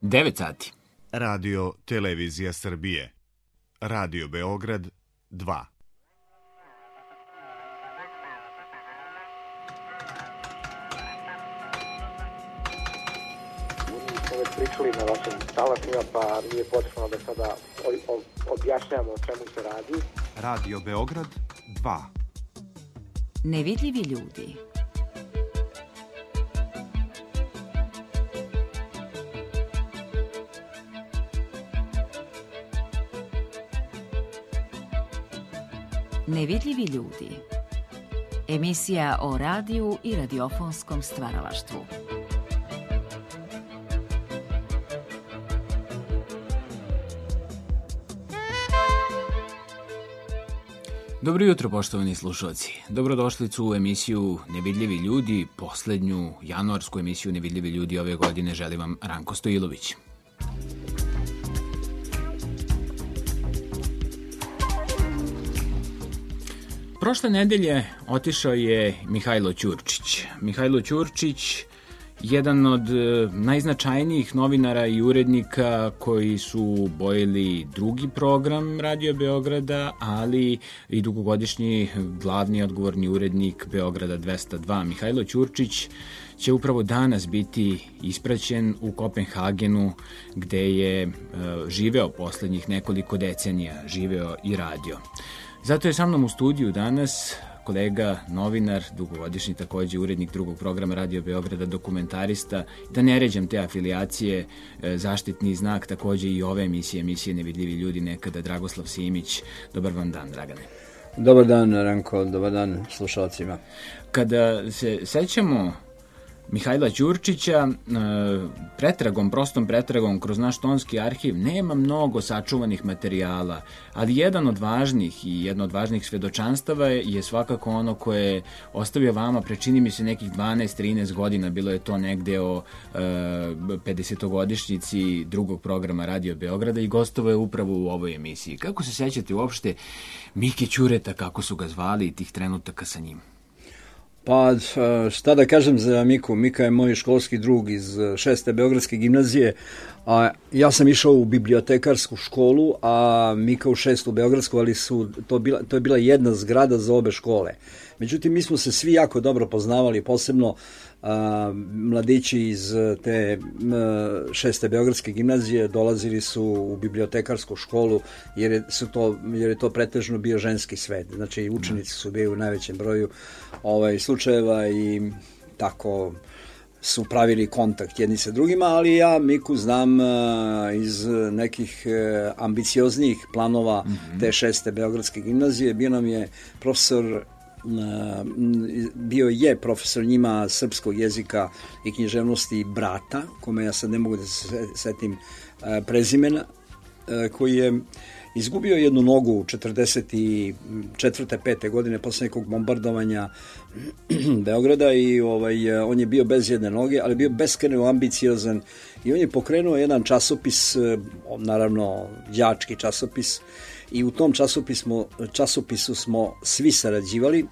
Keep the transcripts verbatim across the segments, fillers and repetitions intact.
devet sati. Radio Televizija Srbije. Radio Beograd dva. Već pričali na vašim talasima, pa nije potrebno da sada objašnjamo o čemu se radi. Radio Beograd dva. Nevidljivi ljudi. Nevidljivi ljudi. Emisija o radiju i radiofonskom stvaralaštvu. Dobro jutro, poštovani slušalci. Dobrodošli u emisiju Nevidljivi ljudi, poslednju januarsku emisiju Nevidljivi ljudi ove godine želi vam Ranko Stojilović. Prošle nedelje otišao je Mihajlo Ćurčić. Mihajlo Ćurčić, jedan od najznačajnijih novinara i urednika koji su bojili drugi program Radio Beograda, ali i dugogodišnji glavni odgovorni urednik Beograda dvesta dva. Mihajlo Ćurčić će upravo danas biti ispraćen u Kopenhagenu, gde je uh, živeo poslednjih nekoliko decenija, živeo i radio. Zato je sa mnom u studiju danas kolega, novinar, dugogodišnji takođe urednik drugog programa Radio Beograda, dokumentarista. Da ne ređam te afilijacije, zaštitni znak takođe i ove emisije, emisije Nevidljivi ljudi, nekada Dragoslav Simić. Dobar vam dan, Dragane. Dobar dan, Ranko, dobar dan slušalcima. Kada se sećamo Mihajla Ćurčića, pretragom, prostom pretragom kroz naš tonski arhiv nema mnogo sačuvanih materijala, ali jedan od važnih i jedno od važnih svedočanstava je svakako ono koje je ostavio vama pre, čini mi se, nekih dvanaest trinaest godina, bilo je to negde o pedesetogodišnjici drugog programa Radio Beograda i gostovo je upravo u ovoj emisiji. Kako se sećate uopšte Mike Ćureta, kako su ga zvali i tih trenutaka sa njim? Pa šta da kažem za Miku, Mika je moj školski drug iz šeste Beogradske gimnazije, a ja sam išao u bibliotekarsku školu, a Mika u šestu Beogradsku, ali su, to, bila, to je bila jedna zgrada za obe škole. Međutim, mi smo se svi jako dobro poznavali, posebno a, mladići iz te a, šeste Beogradske gimnazije dolazili su u bibliotekarsku školu, jer je, su to, jer je to pretežno bio ženski svet. Znači, učenici su bili u najvećem broju ovaj, slučajeva i tako su pravili kontakt jedni sa drugima, ali ja Miku znam uh, iz nekih uh, ambicioznijih planova mm-hmm. te šeste Beogradske gimnazije. Bio nam je profesor, uh, bio je profesor njima srpskog jezika i književnosti brata, kome ja sad ne mogu da se setim uh, prezimena, uh, koji je izgubio jednu nogu u četrdeset četvrte pete godine posle nekog bombardovanja Beograda i ovaj, on je bio bez jedne noge, ali bio beskrajno ambiciozan i on je pokrenuo jedan časopis, naravno đački časopis, i u tom časopisu, časopisu smo svi sarađivali.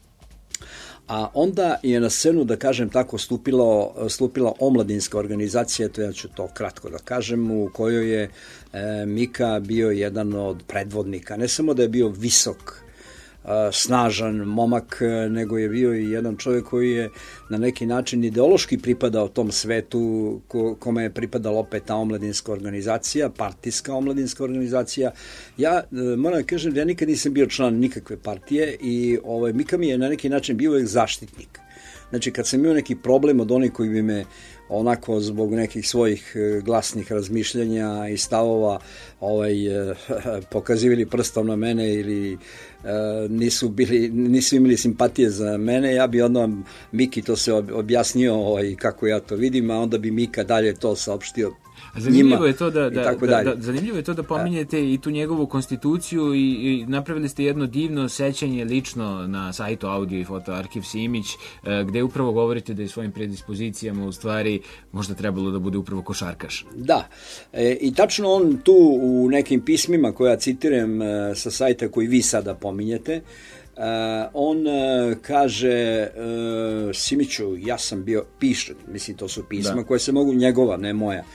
A onda je na scenu, da kažem tako, stupilo, stupila omladinska organizacija, to ja ću to kratko da kažem, u kojoj je e, Mika bio jedan od predvodnika. Ne samo da je bio visok, e, snažan momak, nego je bio i jedan čovjek koji je na neki način ideološki pripadao tom svetu ko, kome je pripadala opet ta omladinska organizacija, partijska omladinska organizacija. Ja e, moram da kažem da ja nikad nisam bio član nikakve partije i ovaj, Mika mi je na neki način bio uvijek zaštitnik. Znači, kad sam imao neki problem od onih koji bi me onako zbog nekih svojih glasnih razmišljanja i stavova ovaj, pokazivali prstom na mene ili nisu, bili, nisu imali simpatije za mene, ja bi onda Miki to se objasnio ovaj, kako ja to vidim, a onda bi Mika dalje to saopštio Zanimljivo je to da, da, da, da, zanimljivo je to da pominjete i tu njegovu konstituciju i, i napravili ste jedno divno sećanje lično na sajtu Audio i Foto Arhiv Simić, gde upravo govorite da je svojim predispozicijama u stvari možda trebalo da bude upravo košarkaš. Da, e, i tačno on tu u nekim pismima koja citiram e, sa sajta koji vi sada pominjete, Uh, on uh, kaže uh, Simiću, ja sam bio, piše, mislim to su pisma da. koje se mogu, njegova, ne moja,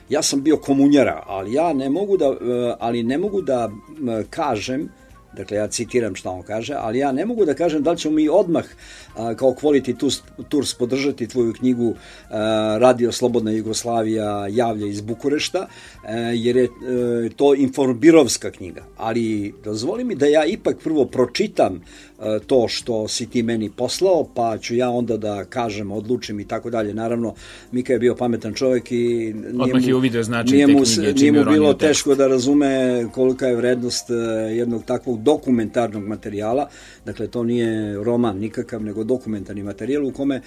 ja sam bio komunjara, ali ja ne mogu da, ali ne mogu da kažem, dakle ja citiram šta on kaže, ali ja ne mogu da kažem da li ćemo mi odmah a, kao Quality Tours podržati tvoju knjigu a, Radio Slobodna Jugoslavija javlja iz Bukurešta, a, jer je a, to informbirovska knjiga, ali dozvoli mi da ja ipak prvo pročitam a, to što si ti meni poslao, pa ću ja onda da kažem, odlučim i tako dalje. Naravno, Mika je bio pametan čovjek i odmah je uvidio značaj nije te mu, knjige, nije mu bilo tekst. teško da razume kolika je vrednost jednog takvog dokumentarnog materijala. Dakle, to nije roman nikakav, nego dokumentarni materijal u kome,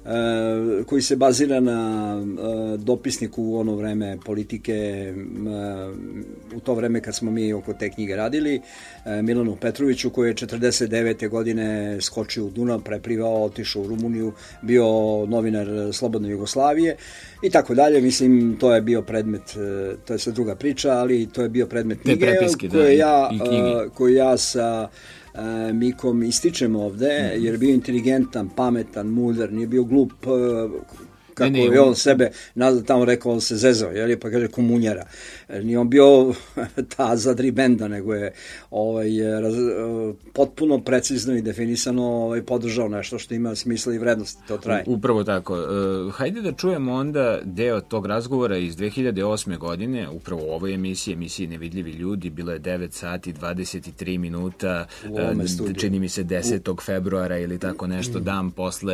uh, koji se bazira na uh, dopisniku u ono vreme politike, uh, u to vreme kad smo mi oko te knjige radili, uh, Milanu Petroviću, koji je četrdeset devete godine skočio u Dunav, preplivao, otišao u Rumuniju, bio novinar Slobodne Jugoslavije i tako dalje. Mislim, to je bio predmet, uh, to je sad druga priča, ali to je bio predmet knjige prepiske, koje, da, ja, i, i uh, koje ja sa Uh, Mikom ističem ovde, jer je bio inteligentan, pametan, mudar, nije bio glup, uh, kako ne, ne, je on sebe nazad tamo rekao, on se zezao, jer je pa kaže komunjara. Nije on bio ta zadribenda, nego je ovaj, raz, potpuno precizno i definisano ovaj, podržao nešto što ima smisla i vrednosti, to traje. Upravo tako. Uh, hajde da čujemo onda deo tog razgovora iz dve hiljade osme godine, upravo u ovoj emisiji, emisiji Nevidljivi ljudi, bilo je devet sati dvadeset tri minuta, uh, čini mi se desetog februara ili tako nešto, mm. dan posle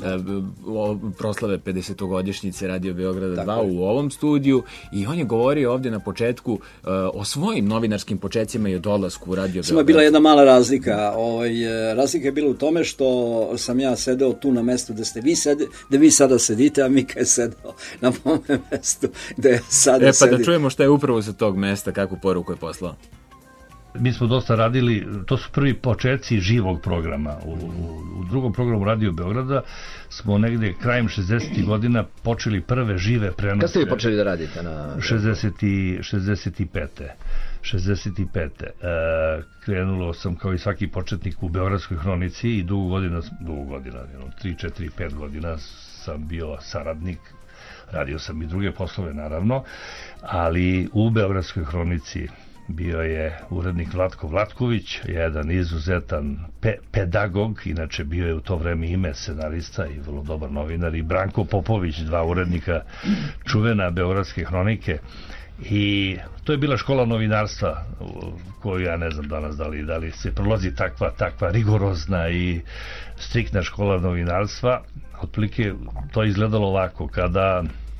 uh, proslave pedesetogodišnjice Radio Beograda dva u ovom studiju, i on je govorio ovdje na početku uh, o svojim novinarskim početcima i o dolasku u Radio Beograd. Samo je bila jedna mala razlika. Ovaj, razlika je bila u tome što sam ja sedeo tu na mestu da ste vi sede, da vi sada sedite, a Mika je sedeo na mome mestu da ja sada e, pa sedim. Da čujemo šta je upravo sa tog mesta, kakvu poruku je poslao. Mi smo dosta radili, to su prvi početci živog programa. U, u, u drugom programu Radio Beograda smo negde krajem šezdesetih godina počeli prve žive prenose. Kad ste vi počeli da radite na... šezdeset pete šezdeset pete E, krenulo sam kao i svaki početnik u Beogradskoj hronici i dugo godina, dugo godina, tri, četiri, pet godina sam bio saradnik. Radio sam i druge poslove, naravno, ali u Beogradskoj hronici bio je urednik Vlatko Vlatković, jedan izuzetan pe pedagog, inače bio je u to vreme ime scenarista i vrlo dobar novinar, i Branko Popović, dva urednika čuvena Beogradske hronike. I to je bila škola novinarstva koju ja ne znam danas da li, da li se prolazi takva, takva rigorozna i striktna škola novinarstva. Otprilike to je izgledalo ovako: kada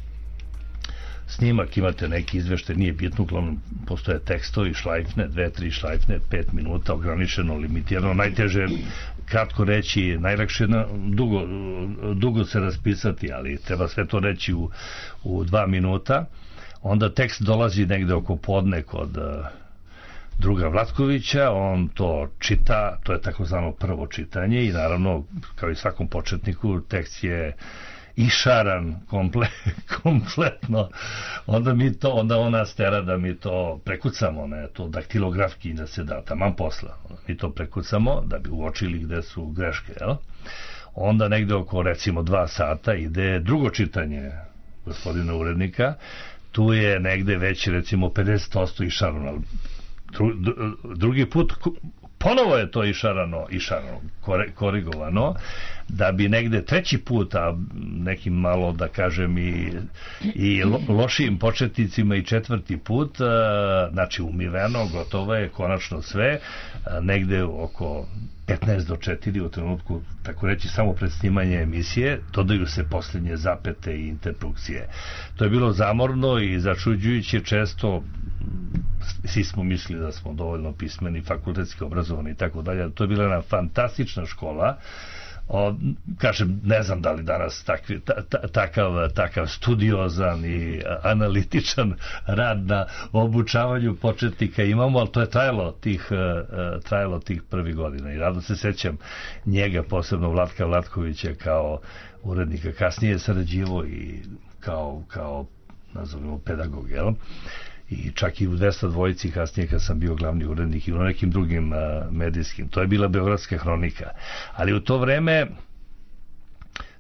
snimak imate neki izveštaj, nije bitno, uglavnom postoje tekstovi, šlajfne, dve, tri šlajfne, pet minuta, ograničeno, limitirano, najteže kratko reći, najlakše dugo, dugo se raspisati, ali treba sve to reći u, u dva minuta. Onda tekst dolazi negde oko podne kod uh, druga Vlatkovića, on to čita, to je takozvano prvo čitanje, i naravno, kao i svakom početniku, tekst je išaran komple, kompletno. Onda mi to, onda ona stera da mi to prekucamo, ne, to daktilografki da se da, taman posla. Mi to prekucamo da bi uočili gde su greške, jel? Onda negde oko, recimo, dva sata ide drugo čitanje gospodina urednika. Tu je negde već, recimo, pedeset posto išarano. Dru, drugi put ponovo je to išarano, išarano, korigovano, da bi negde treći put, a nekim malo, da kažem, i, i lo, lošijim početnicima i četvrti put, znači umiveno, gotovo je, konačno sve, negde oko petnaest do četiri u trenutku, tako reći, samo pred snimanje emisije, dodaju se posljednje zapete i interpunkcije. To je bilo zamorno i začuđujuće, često svi smo mislili da smo dovoljno pismeni, fakultetski obrazovani i tako dalje. To je bila jedna fantastična škola. O, kažem, ne znam da li danas takvi, ta, ta, takav, takav studiozan i analitičan rad na obučavanju početnika imamo, ali to je trajalo tih, uh, trajalo tih prvih godina i rado se sećam njega, posebno Vlatka Vlatkovića kao urednika, kasnije sarađivo i kao, kao nazovimo pedagog, jel? I čak i u dvesta dvojici kasnije kad sam bio glavni urednik i u nekim drugim uh, medijskim. To je bila Beogradska hronika. Ali u to vreme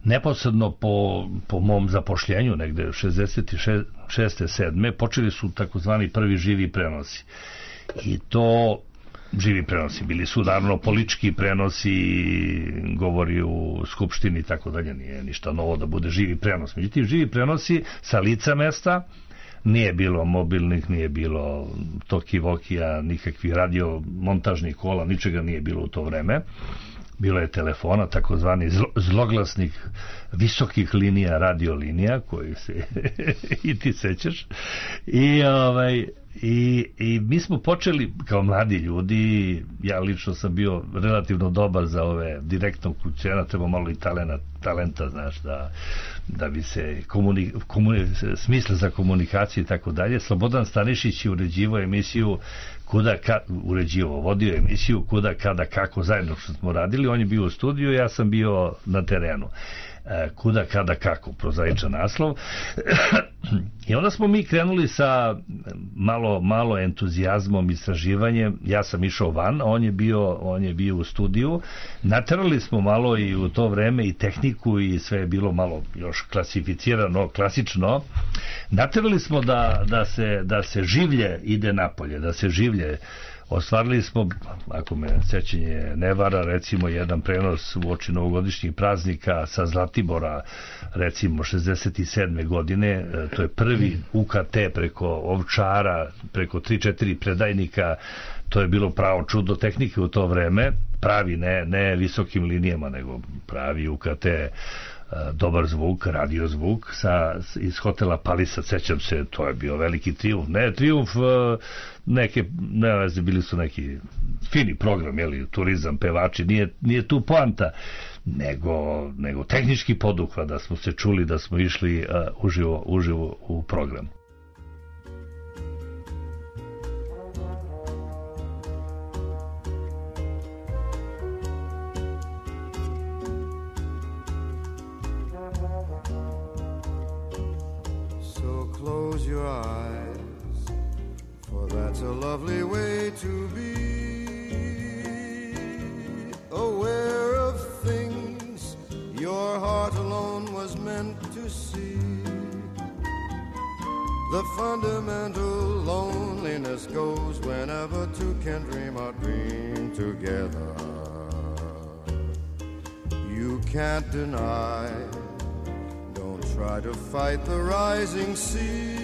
neposredno po, po mom zapošljenju, negde šezdeset šeste sedme počeli su takozvani prvi živi prenosi. I to živi prenosi bili su naravno politički prenosi, govori u skupštini i tako dalje, nije ništa novo da bude živi prenos. Međutim, živi prenosi sa lica mesta, nije bilo mobilnih, nije bilo toki-vokija, nikakvih radiomontažnih kola, ničega nije bilo u to vreme. Bilo je telefona, takozvani zloglasnih visokih linija, radiolinija, koji se i ti sećaš. I, ovaj, i, i mi smo počeli kao mladi ljudi, ja lično sam bio relativno dobar za ove direktnog uključenja, treba malo i talenta, talenta znaš, da, da bi se komuni, komuni, smisla za komunikaciju i tako dalje. Slobodan Stanišić je uređivao emisiju Kuda, ka, uređivo, vodio emisiju Kuda, kada, kako, zajedno što smo radili. On je bio u studiju, ja sam bio na terenu. E, Kuda, kada, kako, prozaičan naslov. I onda smo mi krenuli sa malo, malo entuzijazmom, istraživanjem. Ja sam išao van, on je bio, on je bio u studiju. Naterali smo malo i u to vreme i tehniku i sve je bilo malo još klasificirano, klasično. Naterali smo da, da, se, da se življe ide napolje, da se življe. Ostvarili smo, ako me sećanje ne vara, recimo jedan prenos u oči novogodišnjih praznika sa Zlatibora, recimo šezdeset sedme godine. To je prvi U K T preko Ovčara, preko tri četiri predajnika. To je bilo pravo čudo tehnike u to vreme, pravi, ne, ne visokim linijama, nego pravi U K T, dobar zvuk, radio zvuk sa, iz hotela Palisa, sećam se, to je bio veliki trijumf, ne trijumf neke, ne veze, bili su neki fini program, jeli, turizam, pevači, nije, nije tu poanta, nego, nego tehnički poduhvat, da smo se čuli, da smo išli uh, uživo, uživo u program. Close your eyes, for that's a lovely way to be, aware of things your heart alone was meant to see. The fundamental loneliness goes whenever two can dream or dream together. You can't deny, try to fight the rising sea.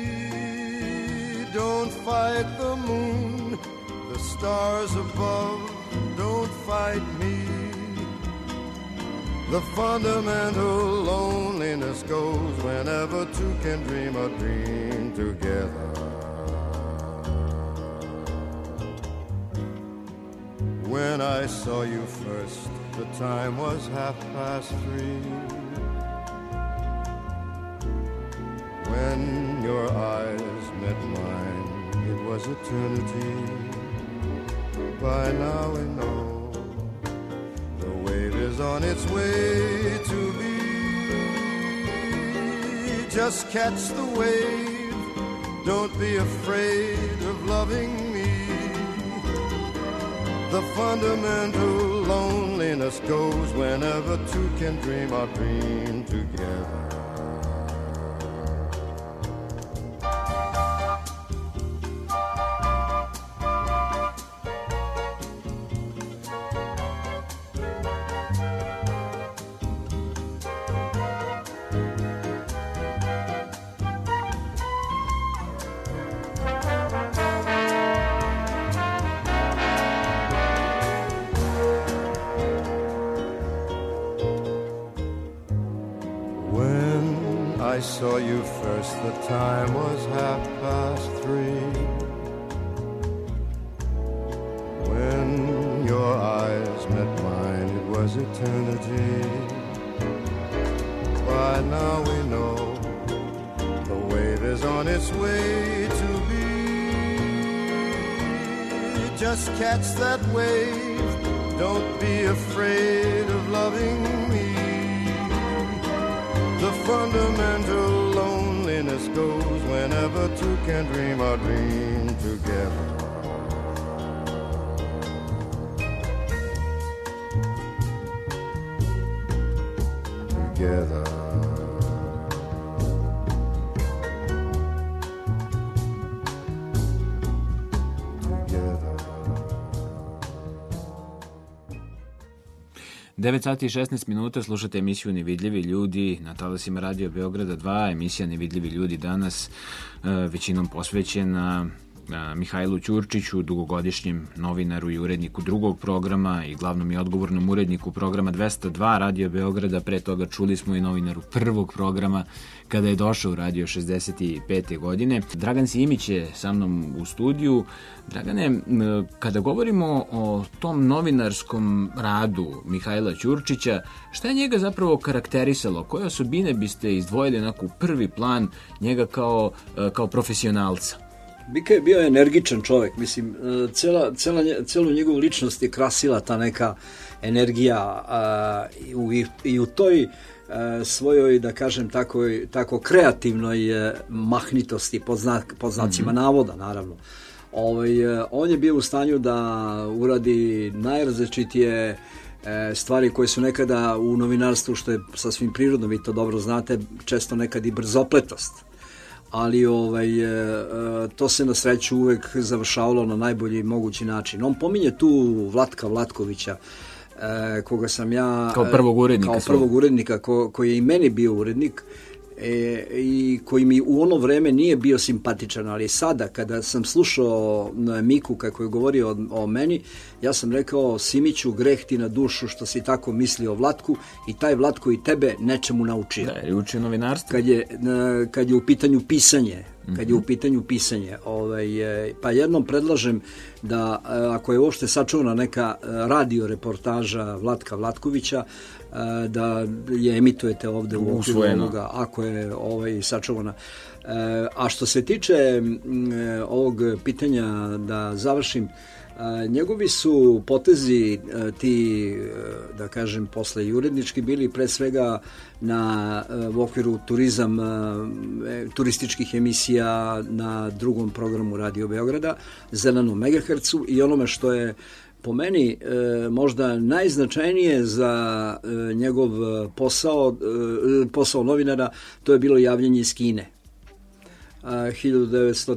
Don't fight the moon, the stars above. Don't fight me. The fundamental loneliness goes whenever two can dream a dream together. When I saw you first, the time was half past three. When your eyes met mine, it was eternity. By now we know the wave is on its way to be. Just catch the wave, don't be afraid of loving me. The fundamental loneliness goes whenever two can dream or dream together. I saw you first, the time was half past three. When your eyes met mine, it was eternity. By now we know the wave is on its way to be. Just catch that wave, don't be afraid of loving me. The fundamental loneliness goes whenever two can dream or dream together. together. devet sati i šesnaest minuta, slušate emisiju Nevidljivi ljudi na talasima Radio Beograda dva. Emisija Nevidljivi ljudi danas većinom posvećena Mihajlu Ćurčiću, dugogodišnjem novinaru i uredniku drugog programa i glavnom i odgovornom uredniku programa dvesta dva Radio Beograda. Pre toga čuli smo i novinaru prvog programa kada je došao u radio šezdeset pete godine. Dragan Simić je sa mnom u studiju. Dragane, kada govorimo o tom novinarskom radu Mihajla Ćurčića, šta je njega zapravo karakterisalo? Koje osobine biste izdvojili onako u prvi plan njega kao, kao profesionalca? Mika je bio energičan čovjek, mislim, cela, cela, celu njegovu ličnost je krasila ta neka energija a, i, u, i u toj a, svojoj, da kažem, tako, tako kreativnoj a, mahnitosti, pod, znak, pod znacima mm-hmm. navoda, naravno. Ovaj, a, on je bio u stanju da uradi najrazličitije stvari koje su nekada u novinarstvu, što je sasvim prirodno, vi to dobro znate, često nekad i brzopletost. Ali ovaj, to se na sreću uvek završavalo na najbolji mogući način. On pominje tu Vlatka Vlatkovića, koga sam ja... Kao prvog urednika. Kao prvog urednika, ko, koji je i meni bio urednik e, i koji mi u ono vreme nije bio simpatičan, ali sada kada sam slušao Miku kako je govorio o, o meni, ja sam rekao, Simiću, greh ti na dušu što si tako mislio o Vlatku i taj Vlatko i tebe nečemu naučio. Da, je učio novinarstvo. Kad je, kad je u pitanju pisanje, kad je u pitanju pisanje, ovaj, pa jednom predlažem da ako je uopšte sačuvana neka radio reportaža Vlatka Vlatkovića, da je emitujete ovde u okviru ovoga, ako je ovaj, sačuvana. A što se tiče ovog pitanja, da završim, njegovi su potezi ti, da kažem, posle i urednički bili pre svega na, u okviru turizam, turističkih emisija na drugom programu Radio Beograda, Zelenom megahercu, i onome što je po meni možda najznačajnije za njegov posao, posao novinara, to je bilo javljanje iz Kine. hiljadu devetsto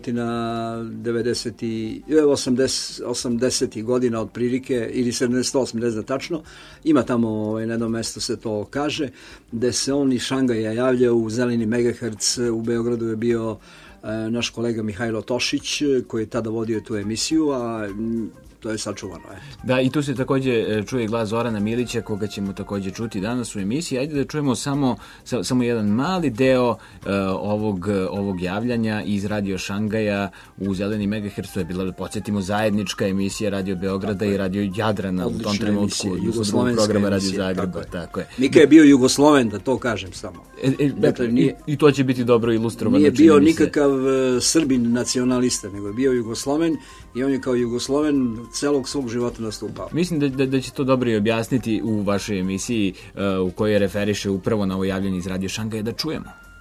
osamdesetih godina otprilike, ili sedamdeset osam, ne znam tačno, ima tamo ovaj, na jednom mestu se to kaže, gde se on iz Šangaja javlja u Zeleni megaherc. U Beogradu je bio e, naš kolega Mihajlo Tošić, koji je tada vodio tu emisiju, a to je sačuvano. Eto. Da, i tu se takođe čuje glas Zorana Milića, koga ćemo takođe čuti danas u emisiji. Ajde da čujemo samo, samo jedan mali deo uh, ovog, ovog javljanja iz Radio Šangaja u Zeleni megaherc. To je bila, da podsjetimo, zajednička emisija Radio Beograda tako i Radio Jadrana. Odlična u tom trenutku, jugoslovenska programa Radio Zagreba. Tako je. Tako je. Mika je bio Jugosloven, da to kažem samo. E, e, dakle, nije, i, I to će biti dobro ilustrovano. Nije bio nikakav uh, Srbin nacionalista, nego je bio Jugosloven i on je kao Jugosloven celog svog života nastupao. Mislim da, da, da će to dobro i objasniti u vašoj emisiji uh, u kojoj referiše upravo na ovo javljanje iz Radio Šangaja, da čujemo.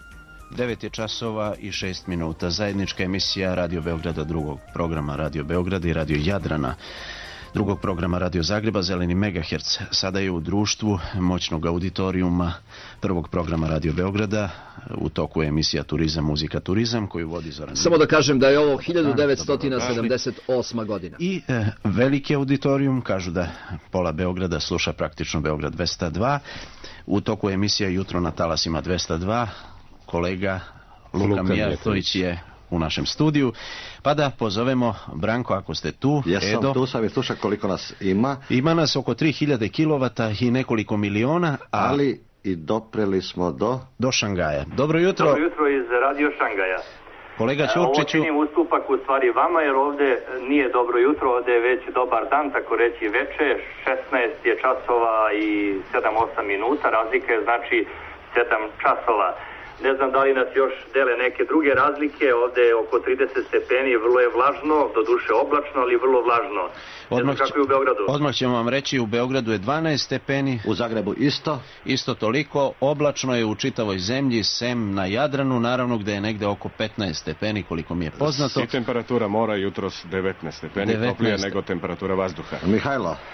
devet je časova i šest minuta. Zajednička emisija Radio Beograda, drugog programa Radio Beograda i Radio Jadrana, drugog programa Radio Zagreba, Zeleni megaherc. Sada je u društvu moćnog auditorijuma prvog programa Radio Beograda. U toku je emisija Turizam, muzika, turizam, koju vodi Zoran. Samo da kažem da je ovo hiljadu devetsto sedamdeset osma godina. I e, veliki auditorijum, kažu da pola Beograda sluša praktično Beograd dvesta dva. U toku je emisija Jutro na talasima dvesta dva. Kolega Luka, Luka Mijatović je u našem studiju, pa da pozovemo Branko, ako ste tu. Jesam, Edo. Tu sam i slušam koliko nas ima. Ima nas oko tri hiljade kilovata i nekoliko miliona, a... ali i dopreli smo do... do Šangaja. Dobro jutro. Dobro jutro iz Radio Šangaja. Kolega Ćurčiću... Ovo činim ustupak u stvari vama, jer ovde nije dobro jutro, ovde je već dobar dan, tako reći veče, šesnaest je časova i sedam osam minuta, razlika je znači sedam časova. Ne znam da li nas još dele neke druge razlike, ovde je oko trideset stepeni, vrlo je vlažno, doduše oblačno, ali vrlo vlažno. Ne znam kako je u Beogradu. Odmah ćemo vam reći, u Beogradu je dvanaest stepeni. U Zagrebu isto. Isto toliko, oblačno je u čitavoj zemlji, sem na Jadranu, naravno gde je negde oko petnaest stepeni, koliko mi je poznato. I temperatura mora jutros devetnaest stepeni, toplije nego temperatura vazduha. Mihajlo,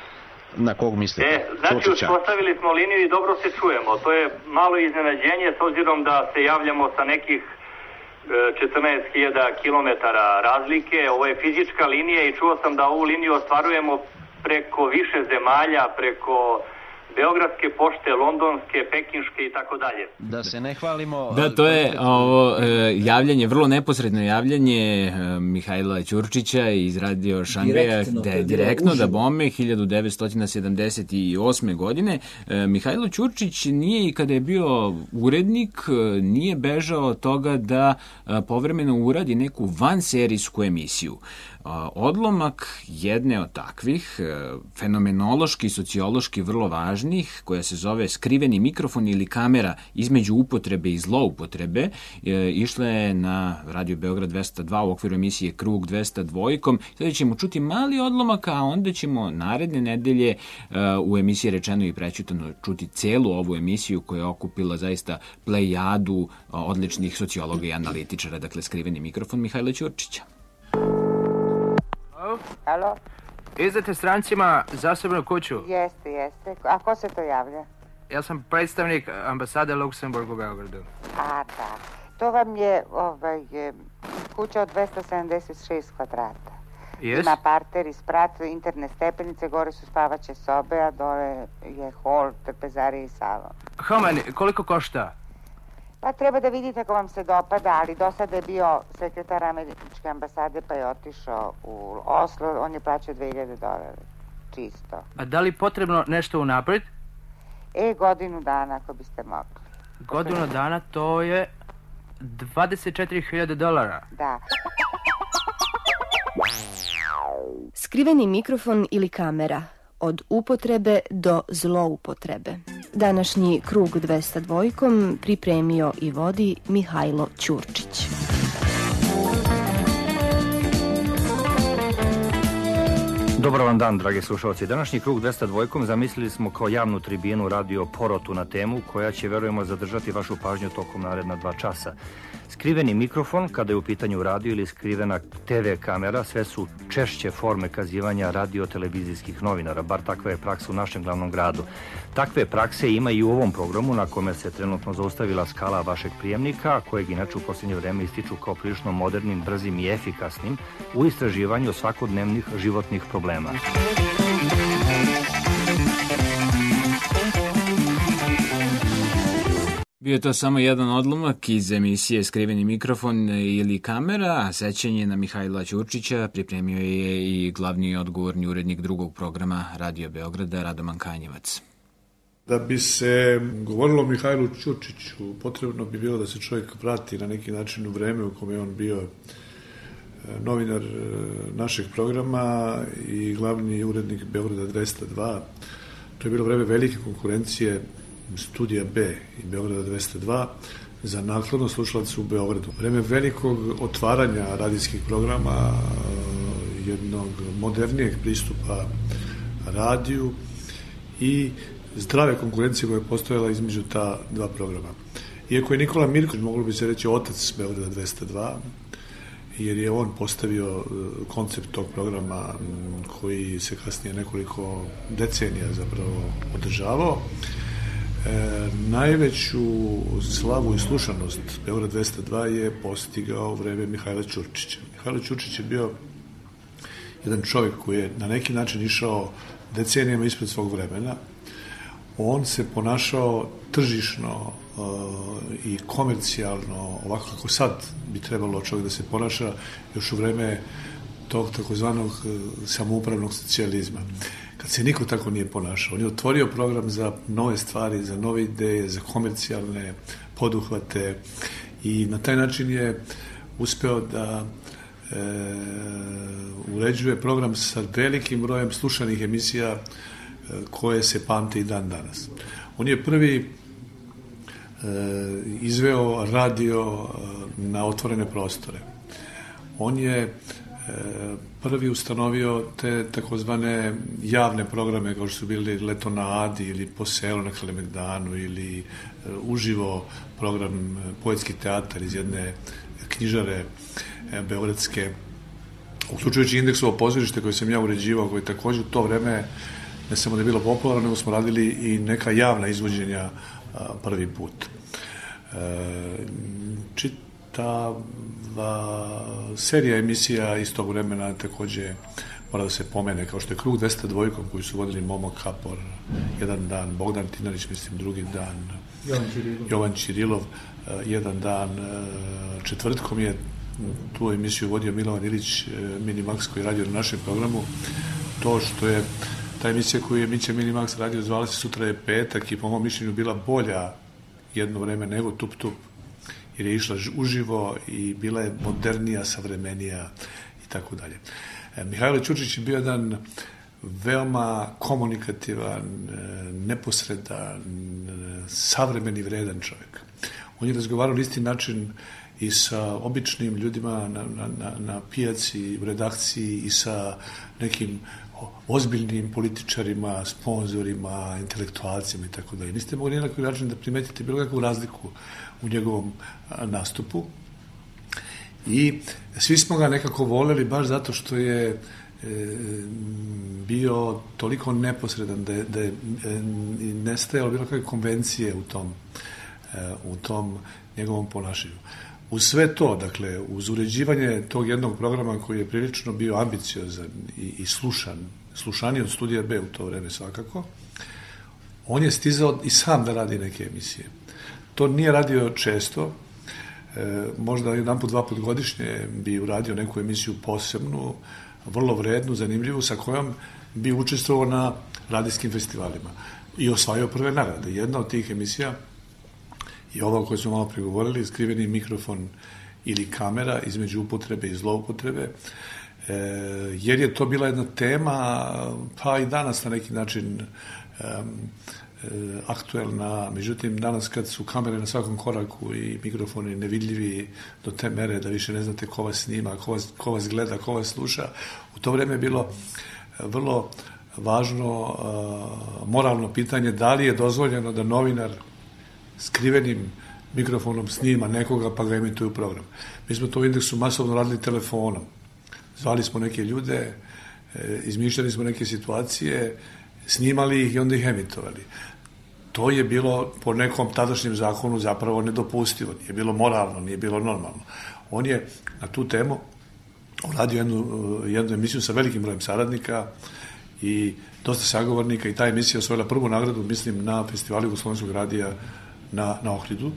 Na kog mislite? E, znači, Čurčića. uspostavili smo liniju i dobro se čujemo. To je malo iznenađenje s obzirom da se javljamo sa nekih četrnaest hiljada kilometara razlike. Ovo je fizička linija i čuo sam da ovu liniju ostvarujemo preko više zemalja, preko Beogradske pošte, Londonske, Pekinške i tako dalje. Da se ne hvalimo... Da, to je ovo javljanje, vrlo neposredno javljanje Mihajla Ćurčića iz Radio Šangaja, da je direktno da bome hiljadu devetsto sedamdeset osme. godine. Mihajlo Ćurčić nije i kada je bio urednik, nije bežao od toga da povremeno uradi neku vanserijsku emisiju. Odlomak jedne od takvih, fenomenološki i sociološki vrlo važnih, koja se zove Skriveni mikrofon ili kamera između upotrebe i zloupotrebe, išla je na Radio Beograd dvesta dva u okviru emisije Krug dvesta dva. Sada ćemo čuti mali odlomak, a onda ćemo naredne nedelje u emisiji Rečeno i prećutano čuti celu ovu emisiju koja je okupila zaista plejadu odličnih sociologa i analitičara, dakle Skriveni mikrofon Mihajla Ćurčića. Alo? Izdate strancima zasebnu kuću? Jeste, jeste. A ko se to javlja? Ja sam predstavnik ambasade Luksemburg u Beogradu. A, da. To vam je ovaj, kuća od dvesta sedamdeset šest kvadrata. Yes. Ima parter i sprat, interne stepenice, gore su spavaće sobe, a dole je hol, trpezarija i salon. How many? Koliko košta? Pa treba da vidite ako vam se dopada, ali do sada je bio sekretar američke ambasade pa je otišao u Oslo, on je plaćao dve hiljade dolara, čisto. A da li potrebno nešto unapred? E, godinu dana ako biste mogli. Godinu dana to je dvadeset četiri hiljade dolara. Da. Skriveni mikrofon ili kamera. Od upotrebe do zloupotrebe. Današnji Krug dvesta dva pripremio i vodi Mihajlo Ćurčić. Dobar vam dan, dragi slušalci. Današnji Krug dvesta dva zamislili smo kao javnu tribinu radio Porotu na temu koja će, verujemo, zadržati vašu pažnju tokom naredna dva časa. Skriveni mikrofon, kada je u pitanju radio ili skrivena te ve kamera, sve su češće forme kazivanja radio-televizijskih novinara, bar takva je praksa u našem glavnom gradu. Takve prakse ima i u ovom programu na kome se trenutno zaustavila skala vašeg prijemnika, a kojeg inače u posljednje vreme ističu kao prilično modernim, brzim i efikasnim u istraživanju svakodnevnih životnih problema. Bio je to samo jedan odlomak iz emisije Skriveni mikrofon ili kamera, a sećanje na Mihajla Ćurčića pripremio je i glavni odgovorni urednik drugog programa Radio Beograda, Radoman Kanjevac. Da bi se govorilo o Mihajlu Ćurčiću, potrebno bi bilo da se čovjek vrati na neki način u vreme u kome je on bio novinar našeg programa i glavni urednik Beograda dvesta dva. To je bilo vreme velike konkurencije Studija B i Beograda dvesta dva za nakladno slušalaca u Beogradu. Vreme velikog otvaranja radijskih programa, jednog modernijeg pristupa radiju i zdrave konkurencije koja je postojala između ta dva programa. Iako je Nikola Mirković, moglo bi se reći, otac Beograda dvesta dva, jer je on postavio koncept tog programa koji se kasnije nekoliko decenija zapravo održavao. E, najveću slavu i slušanost Beograd dvesta dva je postigao u vreme Mihajla Ćurčića. Mihajlo Ćurčić je bio jedan čovjek koji je na neki način išao decenijama ispred svog vremena. On se ponašao tržišno uh, i komercijalno, ovako kako sad bi trebalo čovjek da se ponaša još u vreme tog takozvanog uh, samoupravnog socijalizma. Kad se niko tako nije ponašao. On je otvorio program za nove stvari, za nove ideje, za komercijalne poduhvate i na taj način je uspeo da e, uređuje program sa velikim brojem slušanih emisija e, koje se pamte i dan danas. On je prvi e, izveo radio na otvorene prostore. On je prvi ustanovio te takozvane javne programe kao što su bili Leto na Adi ili Po selu na Kalemegdanu ili uh, uživo program uh, Poetski teatar iz jedne knjižare uh, beogradske, uključujući Indeksovo pozorište koje sam ja uređivao, koje također u to vreme ne samo da je bilo popularno, nego smo radili i neka javna izvođenja prvi put. Čitava serija emisija iz tog vremena takođe mora da se pomene, kao što je Krug dvesta dva koji su vodili Momo Kapor jedan dan, Bogdan Tinarić, mislim, drugi dan, Jovan Čirilov, Jovan Čirilov jedan dan, četvrtkom je tu emisiju vodio Milovan Ilić, Minimax, koji je radio na našem programu. To što je ta emisija koju je Mića Minimax radio, zvala se Sutra je petak i po mom mišljenju bila bolja jedno vreme nego Tup Tup, jer je išla uživo i bila je modernija, savremenija i tako dalje. Mihajlo Ćurčić je bio jedan veoma komunikativan, neposredan, savremeni, vredan čovjek. On je razgovarao na isti način i sa običnim ljudima na, na, na pijaci, u redakciji i sa nekim ozbiljnim političarima, sponzorima, intelektualcima i tako dalje. Niste mogli nijednako način da primetite bilo kakvu razliku u njegovom nastupu. I svi smo ga nekako voleli baš zato što je e, bio toliko neposredan da je, da je e, nestajalo bilo kakve konvencije u tom, e, u tom njegovom ponašanju. Uz sve to, dakle, uz uređivanje tog jednog programa koji je prilično bio ambiciozan i, i slušan, slušaniji od Studija B u to vreme svakako, on je stizao i sam da radi neke emisije. To nije radio često, e, možda jedan put, dva put godišnje bi uradio neku emisiju posebnu, vrlo vrednu, zanimljivu, sa kojom bi učestvovao na radijskim festivalima i osvajao prve nagrade. Jedna od tih emisija i ova o kojoj smo malo pregovorili, Skriveni mikrofon ili kamera između upotrebe i zloupotrebe, e, jer je to bila jedna tema, pa i danas na neki način e, e, aktuelna. Međutim, danas kad su kamere na svakom koraku i mikrofoni nevidljivi do te mere da više ne znate ko vas snima, ko vas, ko vas gleda, ko vas sluša, u to vreme je bilo vrlo važno e, moralno pitanje da li je dozvoljeno da novinar skrivenim mikrofonom snima nekoga pa ga emituje u program. Mi smo to u Indeksu masovno radili telefonom. Zvali smo neke ljude, izmišljali smo neke situacije, snimali ih i onda ih emitovali. To je bilo po nekom tadašnjem zakonu zapravo nedopustivo, nije bilo moralno, nije bilo normalno. On je na tu temu radio jednu, jednu emisiju sa velikim brojem saradnika i dosta sagovornika i ta emisija osvojila prvu nagradu, mislim, na festivalu Jugoslovenskog radija na, na Ohridu.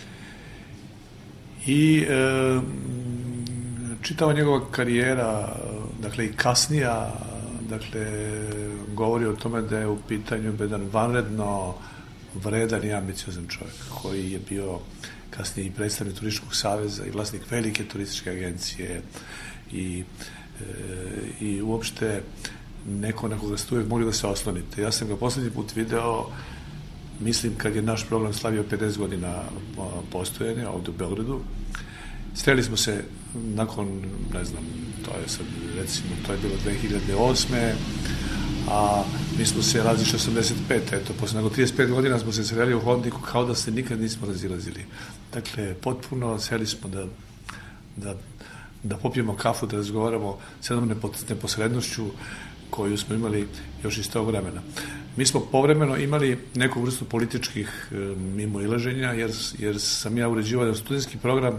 I e, čitava njegova karijera, dakle i kasnija, dakle, govori o tome da je u pitanju jedan vanredno vredan i ambiciozan čovjek, koji je bio kasnije i predstavnik Turističkog saveza i vlasnik velike turističke agencije i, e, i uopšte neko na koga ste uvijek mogli da se oslonite. Ja sam ga poslednji put video, mislim, kad je naš program slavio pedeset godina postojanja ovdje u Beogradu. Sreli smo se nakon, ne znam, to je sad, recimo, to je bilo dve hiljade osme, a mi smo se razišli osamdeset pete. Eto, posle nego trideset pet godina smo se sreli u hodniku kao da se nikad nismo razilazili. Dakle, potpuno sreli smo da, da, da popijemo kafu, da razgovaramo s jednom neposrednošću koju smo imali još iz tog vremena. Mi smo povremeno imali neku vrstu političkih e, mimoilaženja, jer, jer sam ja uređivao jedan studentski program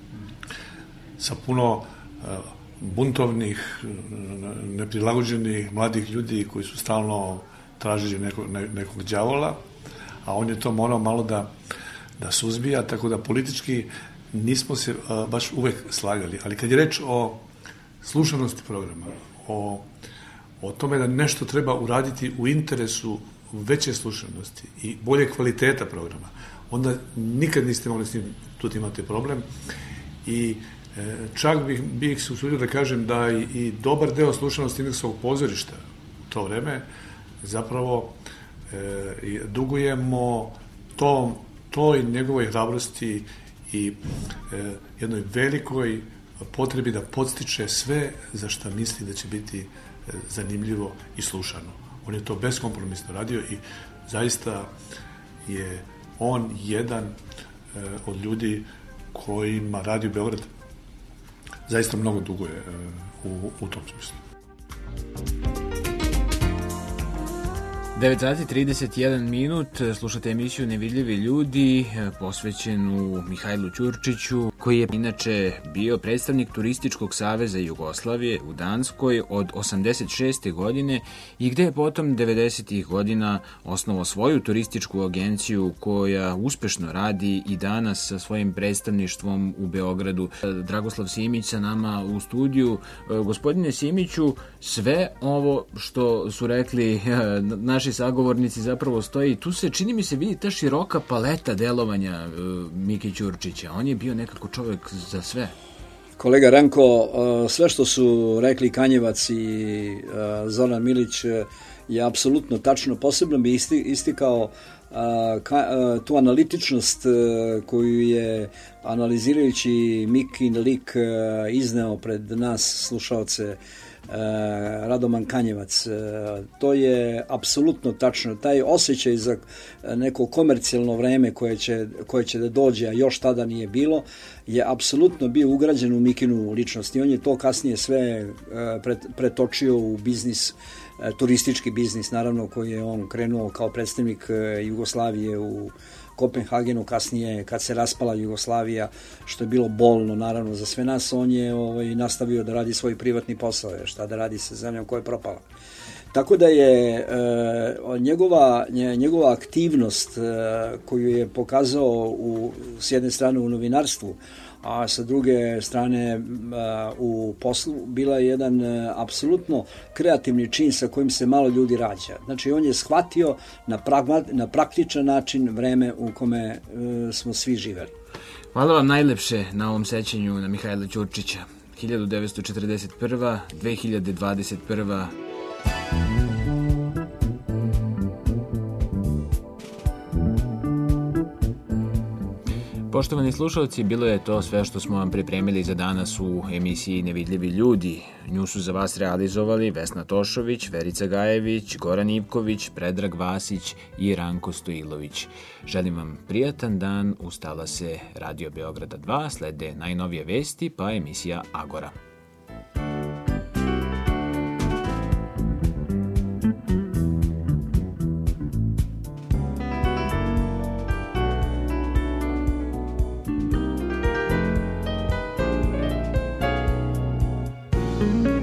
sa puno e, buntovnih, neprilagođenih mladih ljudi koji su stalno tražili nekog, ne, nekog đavola, a on je to morao malo da, da suzbija, tako da politički nismo se a, baš uvek slagali. Ali kad je reč o slušanosti programa, o o tome da nešto treba uraditi u interesu veće slušanosti i bolje kvaliteta programa, onda nikad niste mogli s njim, tu imate problem. I e, čak bih, bih se usudio da kažem da i, i dobar deo slušanosti Indeksovog pozorišta u to vreme zapravo e, dugujemo tom, toj njegovoj hrabrosti i e, jednoj velikoj potrebi da podstiče sve za šta misli da će biti zanimljivo i slušano. On je to beskompromisno radio i zaista je on jedan e, od ljudi kojima Radio Beograd zaista mnogo duguje e, u, u tom smislu. devet sati trideset jedan minut, slušate emisiju Nevidljivi ljudi, posvećenu Mihajlu Ćurčiću, koji je inače bio predstavnik Turističkog saveza Jugoslavije u Danskoj od osamdeset šeste godine i gde je potom devedesetih godina osnovao svoju turističku agenciju koja uspešno radi i danas sa svojim predstavništvom u Beogradu. Dragoslav Simić sa nama u studiju. Gospodine Simiću, sve ovo što su rekli naši sagovornici zapravo stoji. Tu se, čini mi se, vidi ta široka paleta delovanja Mike Ćurčića. On je bio nekako čovjek za sve. Kolega Ranko, sve što su rekli Kanjevac i Zoran Milić je apsolutno tačno. Posebno bi isti, istikao tu analitičnost koju je, analizirajući Mikin lik, izneo pred nas slušaoce Radoman Kanjevac. To je apsolutno tačno. Taj osjećaj za neko komercijalno vreme koje će, koje će da dođe, a još tada nije bilo, je apsolutno bio ugrađen u Mikinu ličnost i on je to kasnije sve pretočio u biznis, turistički biznis, naravno, koji je on krenuo kao predstavnik Jugoslavije u Kopenhagenu, kasnije kad se raspala Jugoslavija, što je bilo bolno naravno za sve nas. On je ovaj, nastavio da radi svoj privatni posao, šta da radi sa zemljom koja je propala. Tako da je e, njegova, njegova aktivnost e, koju je pokazao u, s jedne strane u novinarstvu, a sa druge strane u poslu, bila je jedan apsolutno kreativni čin sa kojim se malo ljudi rađa. Znači, on je shvatio na, pragma, na praktičan način vreme u kome smo svi živeli. Hvala vam najlepše na ovom sećanju na Mihajla Ćurčića. hiljadu devetsto četrdeset prva. dve hiljade dvadeset prva. Poštovani slušalci, bilo je to sve što smo vam pripremili za danas u emisiji Nevidljivi ljudi. Nju su za vas realizovali Vesna Tošović, Verica Gajević, Goran Ivković, Predrag Vasić i Ranko Stojilović. Želim vam prijatan dan, ustala se Radio Beograda dva, slede najnovije vesti pa emisija Agora. Thank you.